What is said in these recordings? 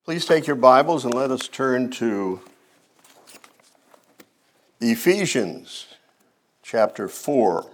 Please take your Bibles and let us turn to Ephesians chapter 4.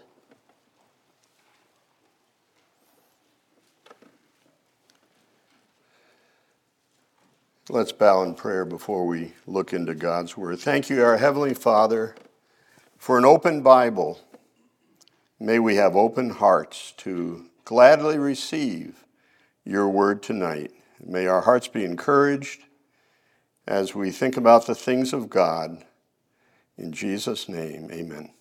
Let's bow in prayer before we look into God's Word. Thank you, our Heavenly Father, for an open Bible. May we have open hearts to gladly receive your Word tonight. May our hearts be encouraged as we think about the things of God. In Jesus' name, amen.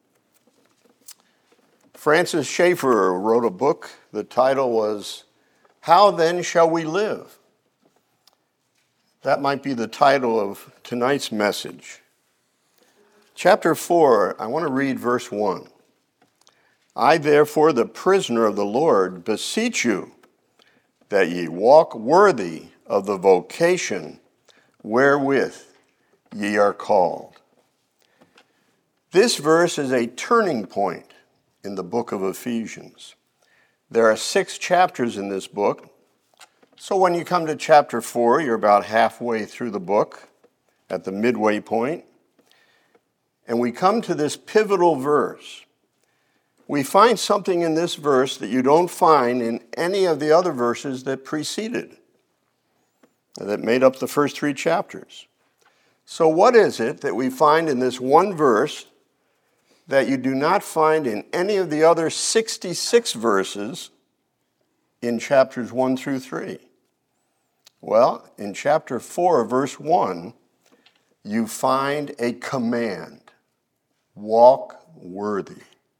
Francis Schaeffer wrote a book. The title was, How Then Shall We Live? That might be the title of tonight's message. Chapter 4, I want to read verse 1. I, therefore, the prisoner of the Lord, beseech you, that ye walk worthy of the vocation wherewith ye are called. This verse is a turning point in the book of Ephesians. There are 6 chapters in this book, so when you come to chapter 4, you're about halfway through the book, at the midway point, and we come to this pivotal verse. We find something in this verse that you don't find in any of the other verses that preceded, that made up the first 3 chapters. So what is it that we find in this one verse that you do not find in any of the other 66 verses in chapters 1 through 3? Well, in chapter 4, verse 1, you find a command, walk worthy.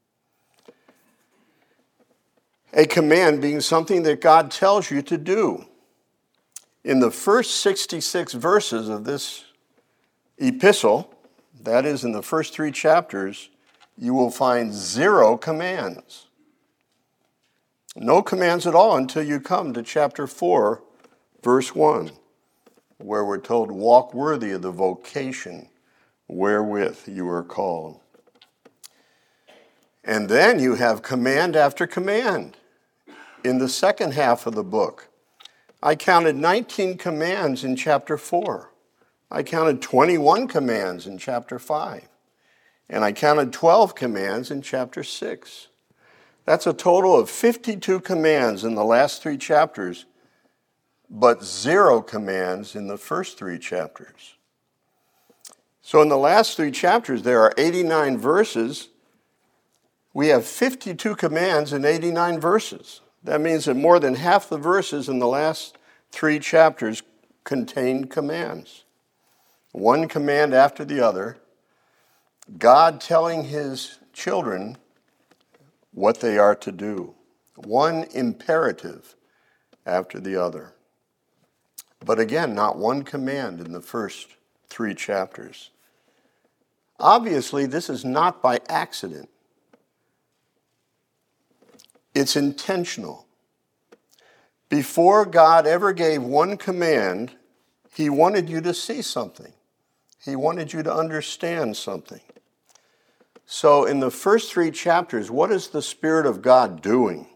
A command being something that God tells you to do. In the first 66 verses of this epistle, that is in the first 3 chapters, you will find 0 commands. No commands at all until you come to chapter 4, verse 1, where we're told, walk worthy of the vocation wherewith you are called. And then you have command after command in the second half of the book. I counted 19 commands in chapter 4. I counted 21 commands in chapter 5. And I counted 12 commands in chapter 6. That's a total of 52 commands in the last 3 chapters, but 0 commands in the first 3 chapters. So in the last 3 chapters, there are 89 verses. We have 52 commands in 89 verses. That means that more than half the verses in the last 3 chapters contain commands. One command after the other, God telling his children what they are to do. One imperative after the other. But again, not one command in the first 3 chapters. Obviously, this is not by accident. It's intentional. Before God ever gave one command, he wanted you to see something. He wanted you to understand something. So in the first 3 chapters, what is the Spirit of God doing?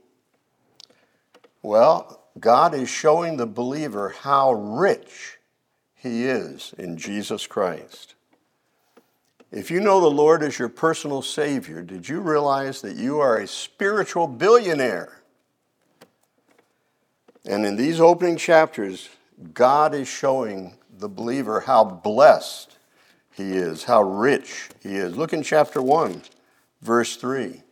Well, God is showing the believer how rich he is in Jesus Christ. If you know the Lord as your personal Savior, did you realize that you are a spiritual billionaire? And in these opening chapters, God is showing the believer how blessed he is, how rich he is. Look in chapter 1, verse 3.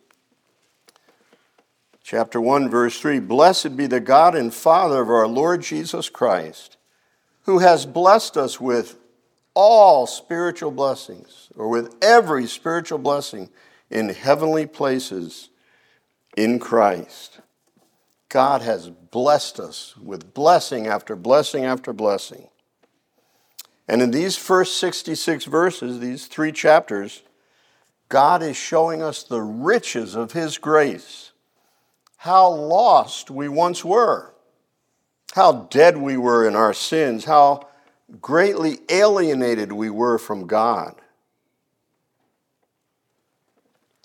Chapter 1, verse 3, Blessed be the God and Father of our Lord Jesus Christ, who has blessed us with all spiritual blessings, or with every spiritual blessing in heavenly places in Christ. God has blessed us with blessing after blessing after blessing. And in these first 66 verses, these 3 chapters, God is showing us the riches of his grace. How lost we once were. How dead we were in our sins. How greatly alienated we were from God.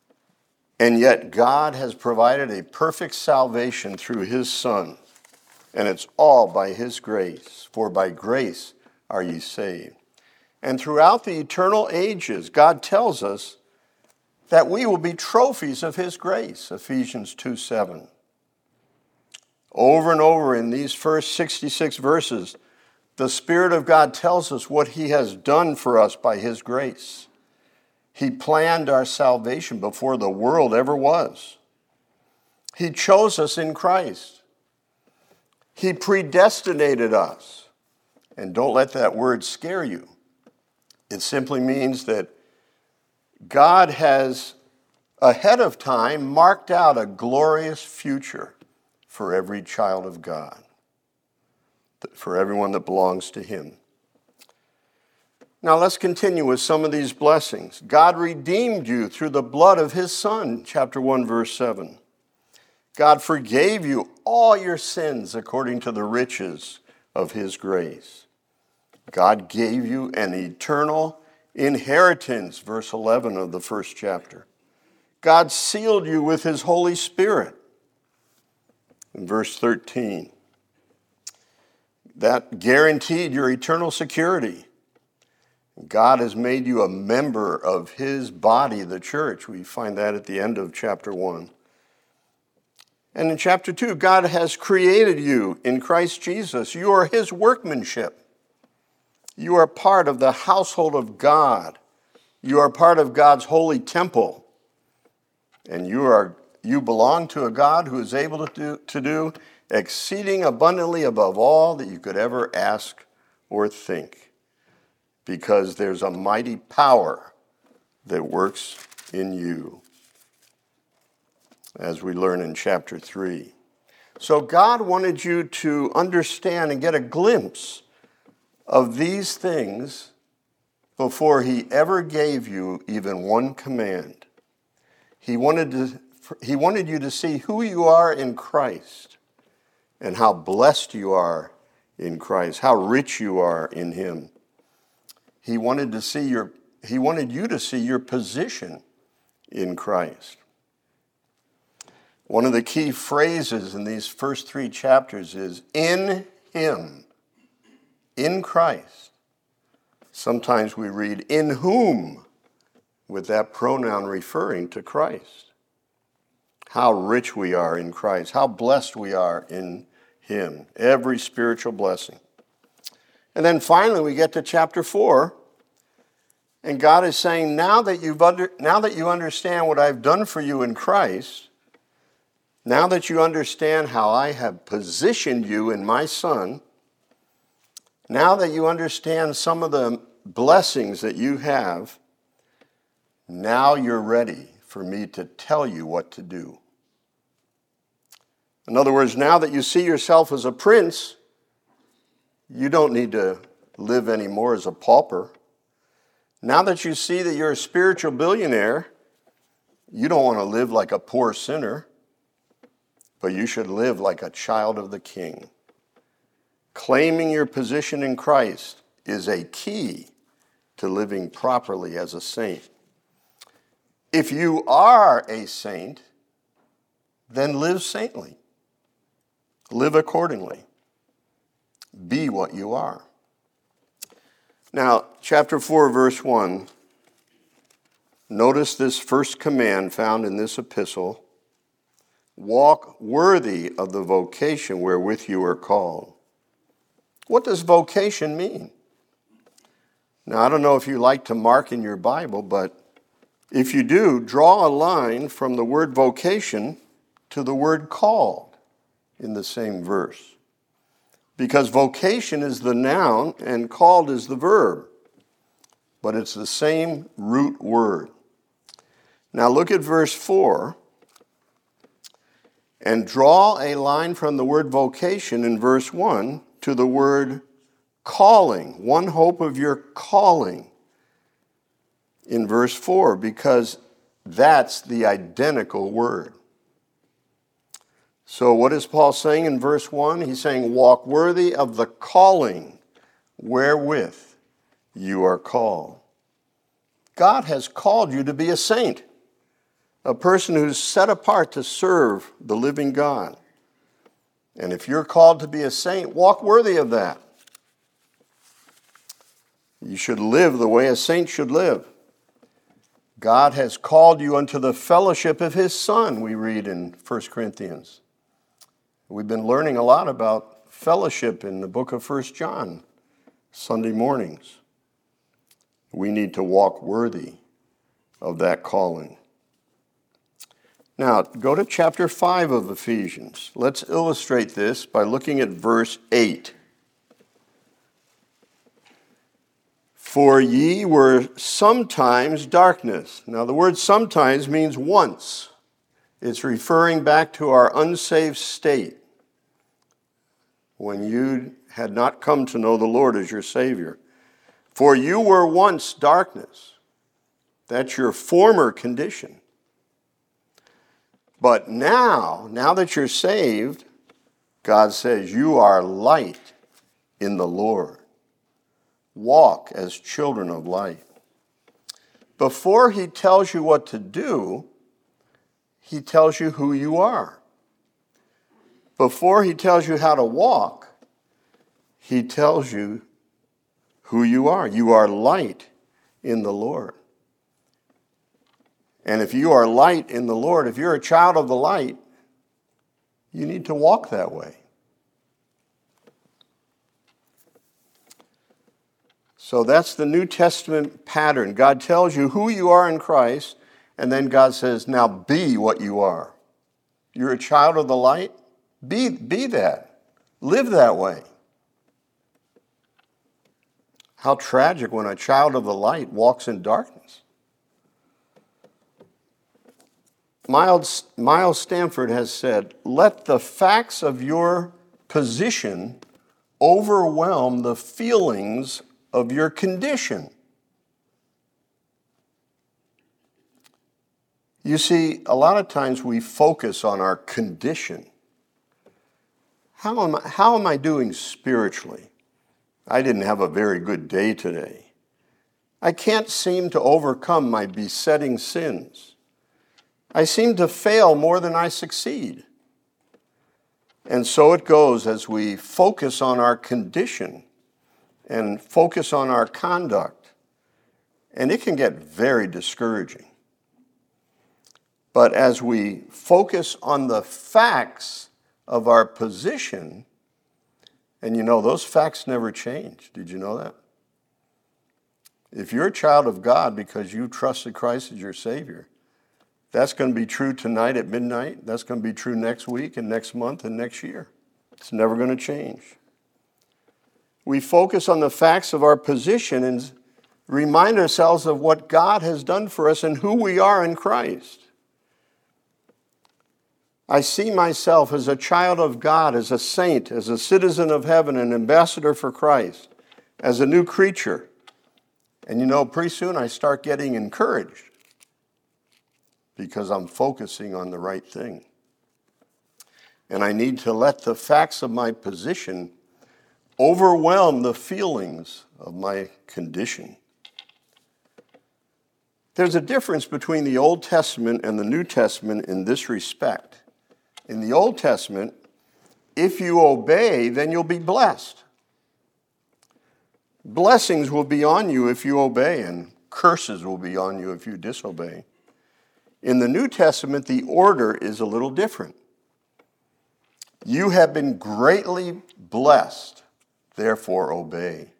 And yet God has provided a perfect salvation through his Son. And it's all by his grace, for by grace are ye saved. And throughout the eternal ages, God tells us that we will be trophies of his grace, Ephesians 2:7. Over and over in these first 66 verses, the Spirit of God tells us what he has done for us by his grace. He planned our salvation before the world ever was. He chose us in Christ. He predestinated us. And don't let that word scare you. It simply means that God has, ahead of time, marked out a glorious future for every child of God, for everyone that belongs to him. Now let's continue with some of these blessings. God redeemed you through the blood of his Son, chapter 1, verse 7. God forgave you all your sins according to the riches of his grace. God gave you an eternal inheritance, verse 11 of the first chapter. God sealed you with his Holy Spirit, in verse 13. That guaranteed your eternal security. God has made you a member of his body, the church. We find that at the end of chapter 1. And in chapter 2, God has created you in Christ Jesus. You are his workmanship. You are part of the household of God. You are part of God's holy temple. And you belong to a God who is able to do exceeding abundantly above all that you could ever ask or think, because there's a mighty power that works in you, as we learn in chapter 3. So God wanted you to understand and get a glimpse of these things before he ever gave you even one command. He wanted you to see who you are in Christ and how blessed you are in Christ, how rich you are in him. He wanted you to see your position in Christ. One of the key phrases in these first 3 chapters is in him, in Christ. Sometimes we read in whom, with that pronoun referring to Christ. How rich we are in Christ, how blessed we are in him, every spiritual blessing. And then finally we get to chapter 4, and God is saying, now that you understand what I've done for you in Christ, now that you understand how I have positioned you in my Son, now that you understand some of the blessings that you have, now you're ready for me to tell you what to do. In other words, now that you see yourself as a prince, you don't need to live anymore as a pauper. Now that you see that you're a spiritual billionaire, you don't want to live like a poor sinner, but you should live like a child of the King. Claiming your position in Christ is a key to living properly as a saint. If you are a saint, then live saintly. Live accordingly. Be what you are. Now, chapter 4, verse 1. Notice this first command found in this epistle. Walk worthy of the vocation wherewith you are called. What does vocation mean? Now, I don't know if you like to mark in your Bible, but if you do, draw a line from the word vocation to the word called in the same verse. Because vocation is the noun and called is the verb, but it's the same root word. Now look at verse 4 and draw a line from the word vocation in verse 1 to the word calling, one hope of your calling in verse 4, because that's the identical word. So what is Paul saying in verse 1? He's saying, walk worthy of the calling wherewith you are called. God has called you to be a saint, a person who's set apart to serve the living God. And if you're called to be a saint, walk worthy of that. You should live the way a saint should live. God has called you unto the fellowship of his Son, we read in 1 Corinthians. We've been learning a lot about fellowship in the book of 1 John, Sunday mornings. We need to walk worthy of that calling. Now, go to chapter 5 of Ephesians. Let's illustrate this by looking at verse 8. For ye were sometimes darkness. Now, the word sometimes means once. It's referring back to our unsaved state when you had not come to know the Lord as your Savior. For you were once darkness. That's your former condition. But now that you're saved, God says you are light in the Lord. Walk as children of light. Before he tells you what to do, he tells you who you are. Before he tells you how to walk, he tells you who you are. You are light in the Lord. And if you are light in the Lord, if you're a child of the light, you need to walk that way. So that's the New Testament pattern. God tells you who you are in Christ, and then God says, now be what you are. You're a child of the light? Be that. Live that way. How tragic when a child of the light walks in darkness. Miles Stanford has said, let the facts of your position overwhelm the feelings of your condition. You see, a lot of times we focus on our condition. How am I doing spiritually? I didn't have a very good day today. I can't seem to overcome my besetting sins. I seem to fail more than I succeed. And so it goes as we focus on our condition and focus on our conduct. And it can get very discouraging. But as we focus on the facts of our position, and you know, those facts never change. Did you know that? If you're a child of God because you trusted Christ as your Savior, that's going to be true tonight at midnight. That's going to be true next week and next month and next year. It's never going to change. We focus on the facts of our position and remind ourselves of what God has done for us and who we are in Christ. I see myself as a child of God, as a saint, as a citizen of heaven, an ambassador for Christ, as a new creature. And you know, pretty soon I start getting encouraged because I'm focusing on the right thing. And I need to let the facts of my position overwhelm the feelings of my condition. There's a difference between the Old Testament and the New Testament in this respect. In the Old Testament, if you obey, then you'll be blessed. Blessings will be on you if you obey, and curses will be on you if you disobey. In the New Testament, the order is a little different. You have been greatly blessed, therefore obey.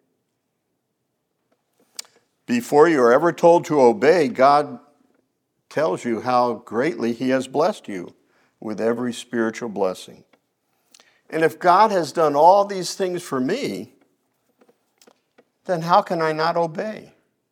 Before you are ever told to obey, God tells you how greatly he has blessed you with every spiritual blessing. And if God has done all these things for me, then how can I not obey?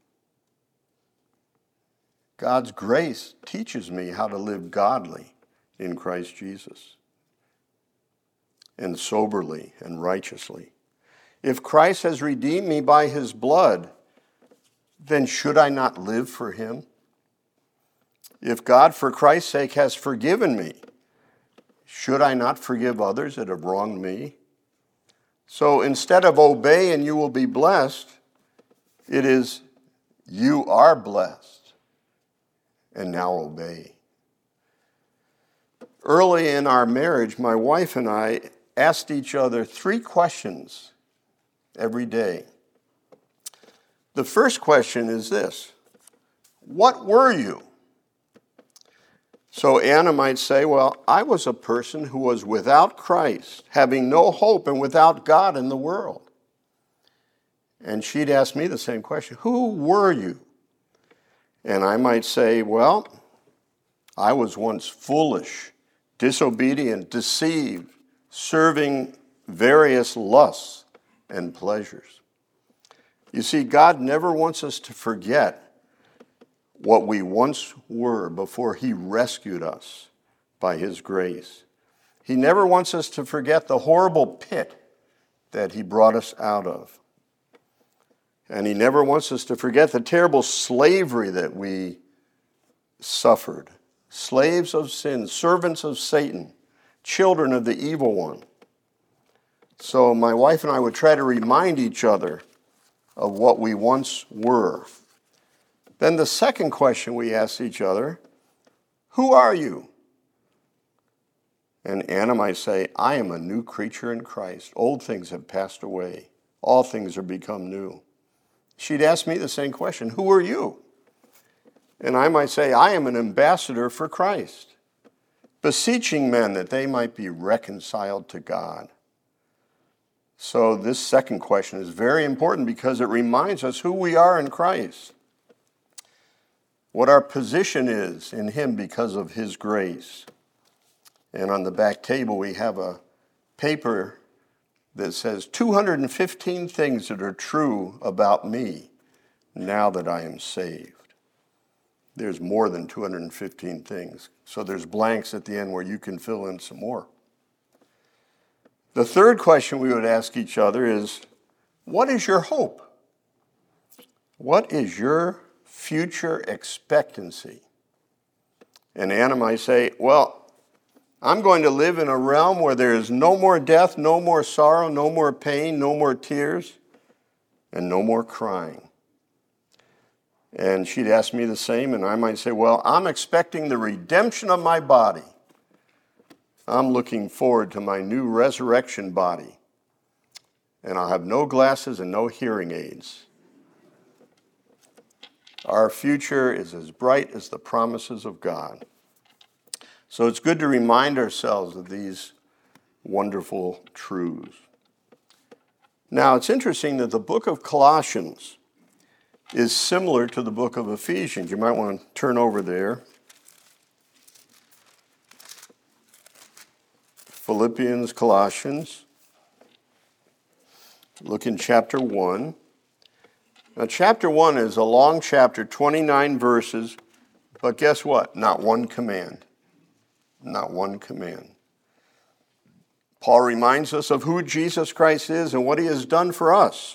God's grace teaches me how to live godly in Christ Jesus, and soberly and righteously. If Christ has redeemed me by his blood, then should I not live for him? If God, for Christ's sake, has forgiven me, should I not forgive others that have wronged me? So instead of obey and you will be blessed, it is you are blessed and now obey. Early in our marriage, my wife and I asked each other 3 questions every day. The first question is this: what were you? So Anna might say, well, I was a person who was without Christ, having no hope and without God in the world. And she'd ask me the same question: who were you? And I might say, well, I was once foolish, disobedient, deceived, serving various lusts and pleasures. You see, God never wants us to forget what we once were before he rescued us by his grace. He never wants us to forget the horrible pit that he brought us out of. And he never wants us to forget the terrible slavery that we suffered. Slaves of sin, servants of Satan, children of the evil one. So my wife and I would try to remind each other of what we once were. Then the second question we asked each other: who are you? And Anna might say, I am a new creature in Christ. Old things have passed away. All things are become new. She'd ask me the same question: who are you? And I might say, I am an ambassador for Christ, beseeching men that they might be reconciled to God. So this second question is very important because it reminds us who we are in Christ, what our position is in him because of his grace. And on the back table we have a paper that says 215 things that are true about me now that I am saved. There's more than 215 things. So there's blanks at the end where you can fill in some more. The third question we would ask each other is, what is your hope? What is your future expectancy? And Anna might say, well, I'm going to live in a realm where there is no more death, no more sorrow, no more pain, no more tears, and no more crying. And she'd ask me the same, and I might say, well, I'm expecting the redemption of my body. I'm looking forward to my new resurrection body. And I'll have no glasses and no hearing aids. Our future is as bright as the promises of God. So it's good to remind ourselves of these wonderful truths. Now, it's interesting that the book of Colossians is similar to the book of Ephesians. You might want to turn over there. Philippians, Colossians. Look in chapter 1. Now, chapter 1 is a long chapter, 29 verses, but guess what? Not one command. Not one command. Paul reminds us of who Jesus Christ is and what he has done for us.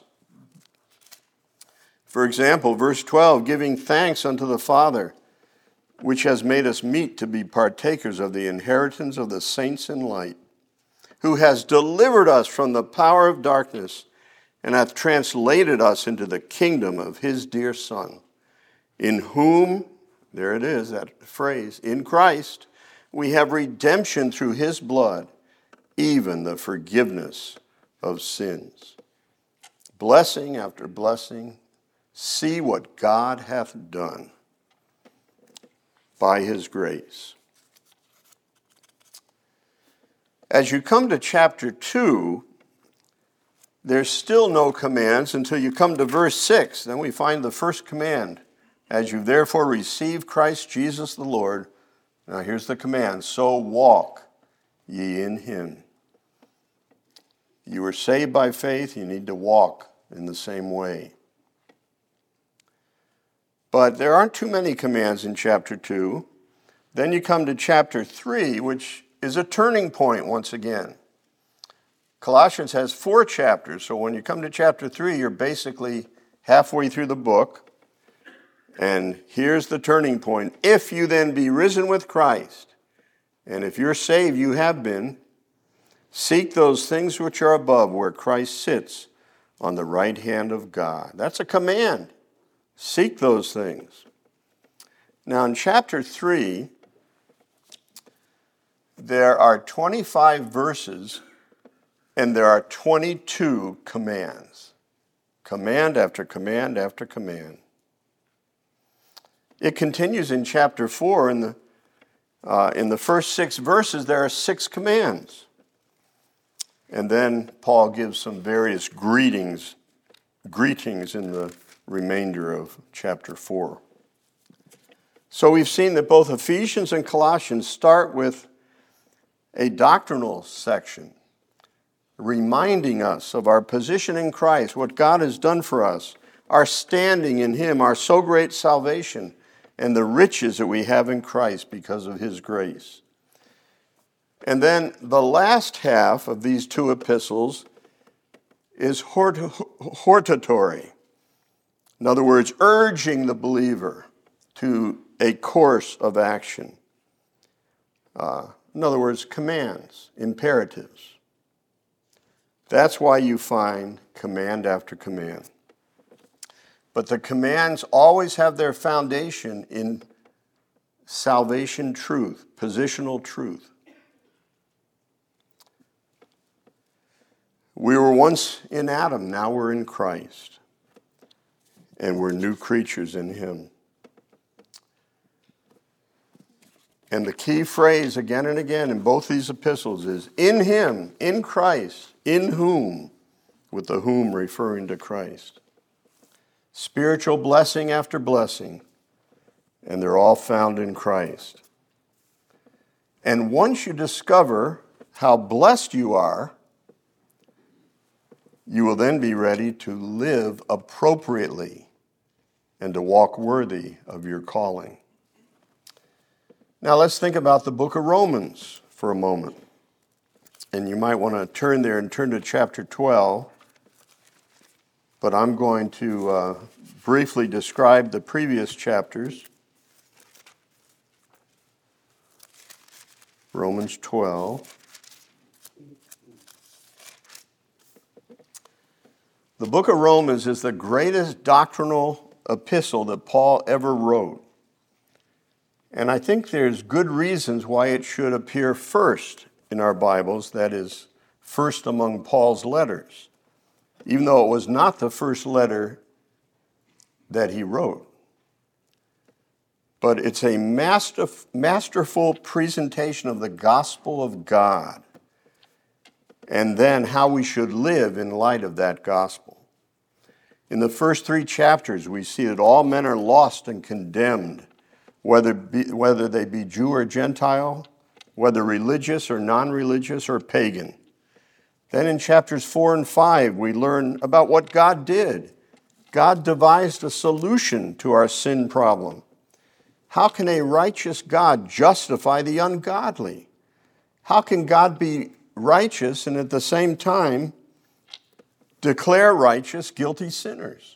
For example, verse 12, giving thanks unto the Father, which has made us meet to be partakers of the inheritance of the saints in light, who has delivered us from the power of darkness and hath translated us into the kingdom of his dear Son, in whom, there it is, that phrase, in Christ, we have redemption through his blood, even the forgiveness of sins. Blessing after blessing, see what God hath done by his grace. As you come to chapter 2, there's still no commands until you come to verse 6. Then we find the first command. As you therefore receive Christ Jesus the Lord, now here's the command, so walk ye in him. You were saved by faith, you need to walk in the same way. But there aren't too many commands in chapter 2. Then you come to chapter 3, which is a turning point once again. Colossians has 4 chapters, so when you come to chapter 3, you're basically halfway through the book. And here's the turning point. If you then be risen with Christ, and if you're saved, you have been, seek those things which are above, where Christ sits on the right hand of God. That's a command. Seek those things. Now in chapter 3, there are 25 verses And there are 22 commands. Command after command after command. It continues in chapter 4. In the first 6 verses, there are 6 commands. And then Paul gives some various greetings in the remainder of chapter 4. So we've seen that both Ephesians and Colossians start with a doctrinal section, reminding us of our position in Christ, what God has done for us, our standing in Him, our so great salvation, and the riches that we have in Christ because of His grace. And then the last half of these 2 epistles is hortatory. In other words, urging the believer to a course of action. In other words, commands, imperatives. That's why you find command after command. But the commands always have their foundation in salvation truth, positional truth. We were once in Adam, now we're in Christ. And we're new creatures in Him. And the key phrase again and again in both these epistles is in Him, in Christ, in whom, with the whom referring to Christ. Spiritual blessing after blessing, and they're all found in Christ. And once you discover how blessed you are, you will then be ready to live appropriately and to walk worthy of your calling. Now let's think about the book of Romans for a moment. And you might want to turn there and turn to chapter 12. But I'm going to briefly describe the previous chapters. Romans 12. The book of Romans is the greatest doctrinal epistle that Paul ever wrote. And I think there's good reasons why it should appear first in our Bibles, that is, first among Paul's letters, even though it was not the first letter that he wrote. But it's a masterful presentation of the gospel of God, and then how we should live in light of that gospel. In the first 3 chapters, we see that all men are lost and condemned, whether they be Jew or Gentile, whether religious or non-religious or pagan. Then in chapters 4 and 5, we learn about what God did. God devised a solution to our sin problem. How can a righteous God justify the ungodly? How can God be righteous and at the same time declare righteous guilty sinners?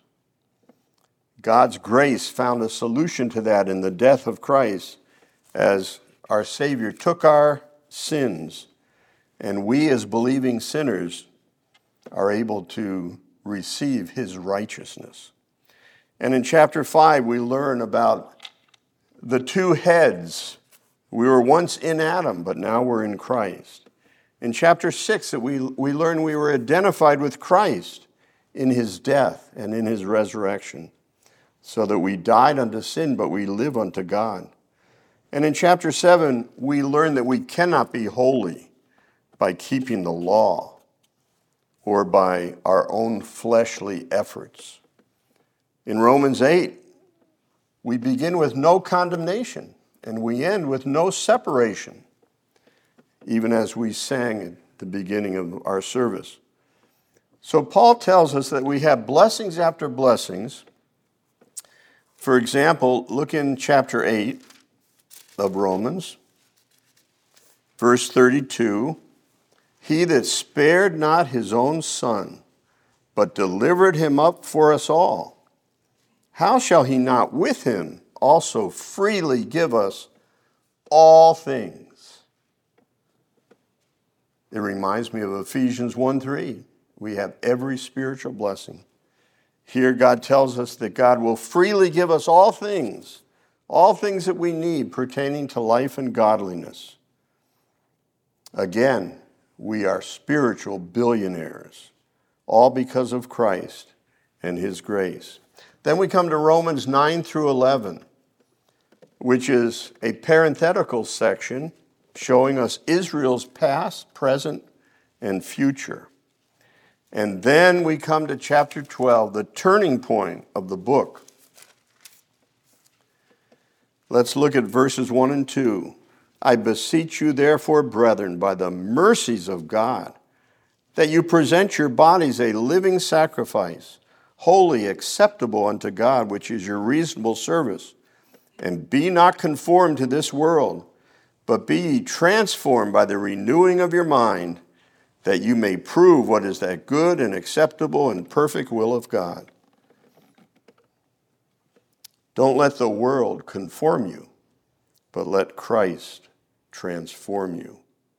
God's grace found a solution to that in the death of Christ as our Savior took our sins, and we as believing sinners are able to receive His righteousness. And in chapter 5, we learn about the 2 heads. We were once in Adam, but now we're in Christ. In chapter 6, that we learn we were identified with Christ in His death and in His resurrection, so that we died unto sin, but we live unto God. And in chapter 7, we learn that we cannot be holy by keeping the law or by our own fleshly efforts. In Romans 8, we begin with no condemnation, and we end with no separation, even as we sang at the beginning of our service. So Paul tells us that we have blessings after blessings. For example, look in chapter 8 of Romans, verse 32. He that spared not his own son, but delivered him up for us all, how shall he not with him also freely give us all things? It reminds me of Ephesians 1:3. We have every spiritual blessing. Here God tells us that God will freely give us all things that we need pertaining to life and godliness. Again, we are spiritual billionaires, all because of Christ and his grace. Then we come to Romans 9 through 11, which is a parenthetical section showing us Israel's past, present, and future. And then we come to chapter 12, the turning point of the book. Let's look at verses 1 and 2. I beseech you, therefore, brethren, by the mercies of God, that you present your bodies a living sacrifice, holy, acceptable unto God, which is your reasonable service. And be not conformed to this world, but be ye transformed by the renewing of your mind, that you may prove what is that good and acceptable and perfect will of God. Don't let the world conform you, but let Christ transform you.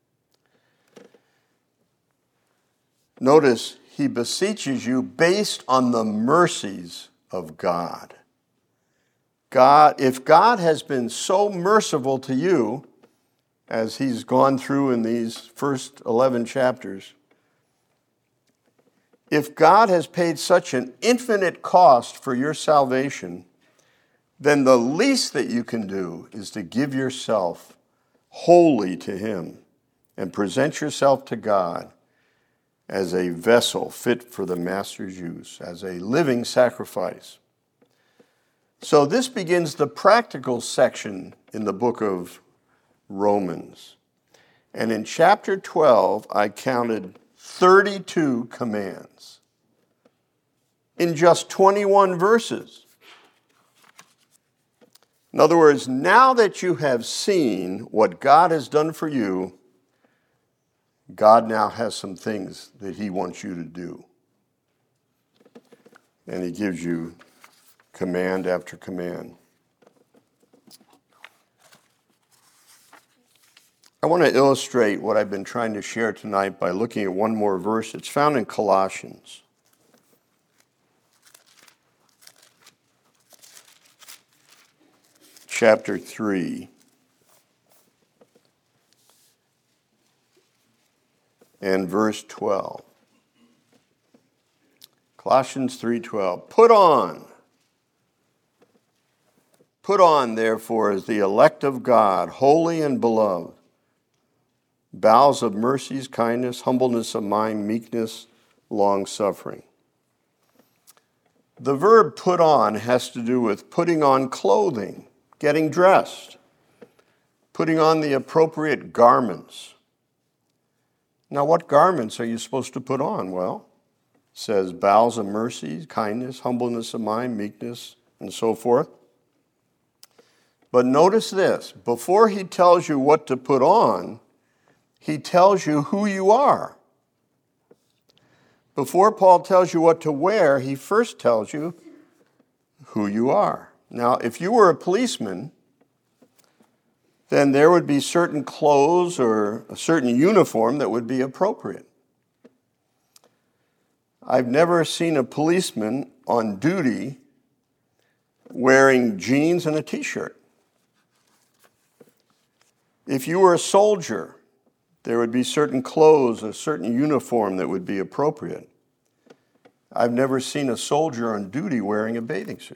Notice he beseeches you based on the mercies of God. If God has been so merciful to you, as he's gone through in these first 11 chapters, if God has paid such an infinite cost for your salvation, then the least that you can do is to give yourself wholly to him and present yourself to God as a vessel fit for the master's use, as a living sacrifice. So this begins the practical section in the book of Romans. And in chapter 12, I counted 32 commands in just 21 verses. In other words, now that you have seen what God has done for you, God now has some things that he wants you to do. And he gives you command after command. I want to illustrate what I've been trying to share tonight by looking at one more verse. It's found in Colossians. Chapter 3. And verse 12. Colossians 3:12. Put on, therefore, as the elect of God, holy and beloved, bowels of mercies, kindness, humbleness of mind, meekness, long-suffering. The verb put on has to do with putting on clothing, getting dressed, putting on the appropriate garments. Now, what garments are you supposed to put on? Well, it says bowels of mercy, kindness, humbleness of mind, meekness, and so forth. But notice this, before he tells you what to put on, he tells you who you are. Before Paul tells you what to wear, he first tells you who you are. Now, if you were a policeman, then there would be certain clothes or a certain uniform that would be appropriate. I've never seen a policeman on duty wearing jeans and a t-shirt. If you were a soldier, there would be certain clothes, a certain uniform that would be appropriate. I've never seen a soldier on duty wearing a bathing suit.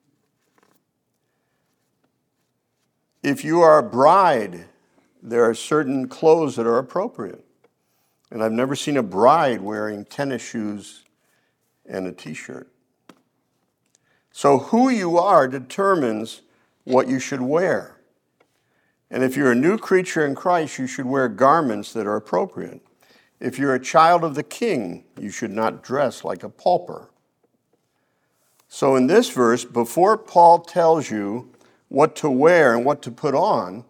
If you are a bride, there are certain clothes that are appropriate. And I've never seen a bride wearing tennis shoes and a t-shirt. So who you are determines what you should wear. And if you're a new creature in Christ, you should wear garments that are appropriate. If you're a child of the King, you should not dress like a pauper. So in this verse, before Paul tells you what to wear and what to put on,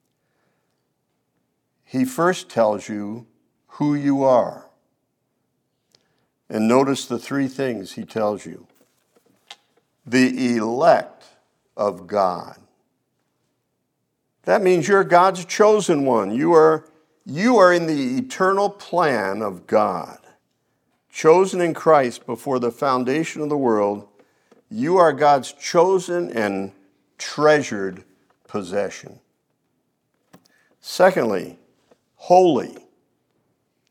he first tells you who you are. And notice the three things he tells you. The elect of God. That means you're God's chosen one. You are in the eternal plan of God. Chosen in Christ before the foundation of the world. You are God's chosen and treasured possession. Secondly, holy.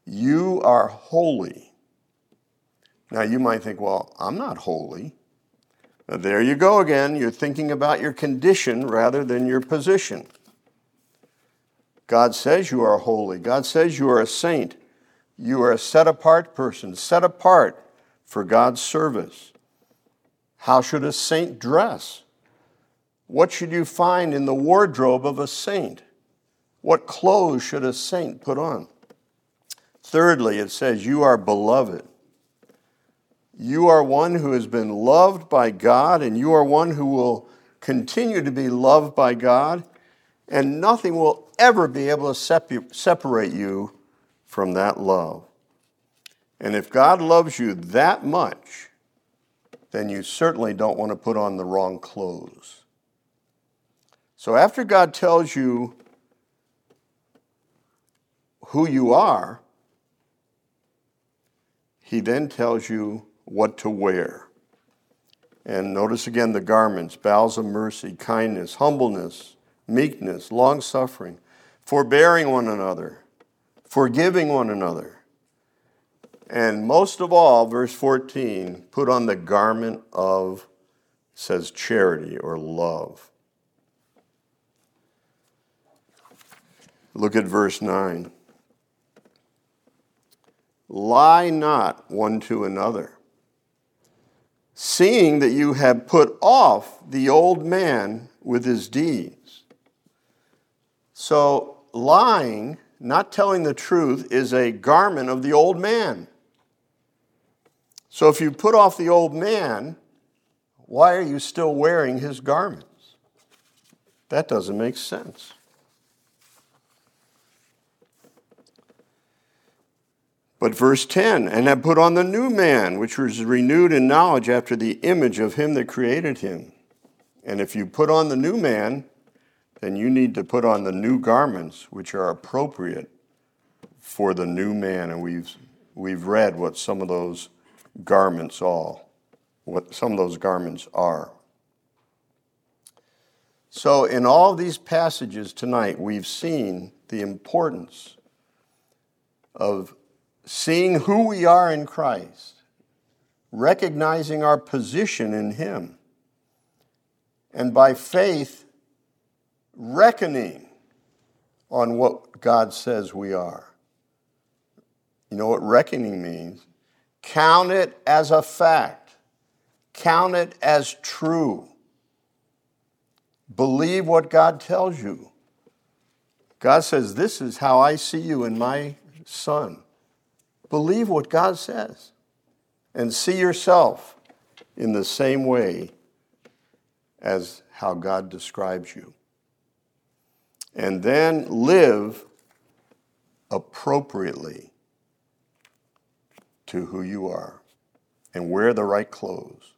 You are holy. Now you might think, well, I'm not holy. There you go again. You're thinking about your condition rather than your position. God says you are holy. God says you are a saint. You are a set-apart person, set apart for God's service. How should a saint dress? What should you find in the wardrobe of a saint? What clothes should a saint put on? Thirdly, it says you are beloved. You are one who has been loved by God, and you are one who will continue to be loved by God, and nothing will ever be able to separate you from that love. And if God loves you that much, then you certainly don't want to put on the wrong clothes. So after God tells you who you are, he then tells you what to wear. And notice again the garments: bowels of mercy, kindness, humbleness, meekness, long-suffering, forbearing one another, forgiving one another. And most of all, verse 14, put on the garment of, says, charity or love. Look at verse 9. Lie not one to another, seeing that you have put off the old man with his deeds. So lying, not telling the truth, is a garment of the old man. So if you put off the old man, why are you still wearing his garments? That doesn't make sense. But verse 10, and have put on the new man, which was renewed in knowledge after the image of him that created him. And if you put on the new man, then you need to put on the new garments, which are appropriate for the new man. And we've read what some of those garments are. So in all these passages tonight, we've seen the importance of seeing who we are in Christ, recognizing our position in him, and by faith, reckoning on what God says we are. You know what reckoning means? Count it as a fact. Count it as true. Believe what God tells you. God says, this is how I see you in my Son. Believe what God says and see yourself in the same way as how God describes you. And then live appropriately to who you are and wear the right clothes.